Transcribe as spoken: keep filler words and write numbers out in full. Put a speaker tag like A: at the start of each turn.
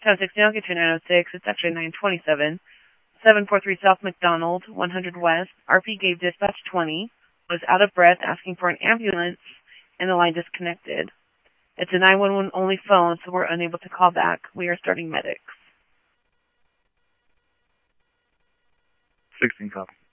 A: ten sixty, I'll get you nine oh six. It's actually nine twenty-seven. seven four three South McDonald, one hundred West. R P gave dispatch twenty, was out of breath, asking for an ambulance, and the line disconnected. It's a nine one one only phone, so we're unable to call back. We are starting medics.
B: sixteen copy.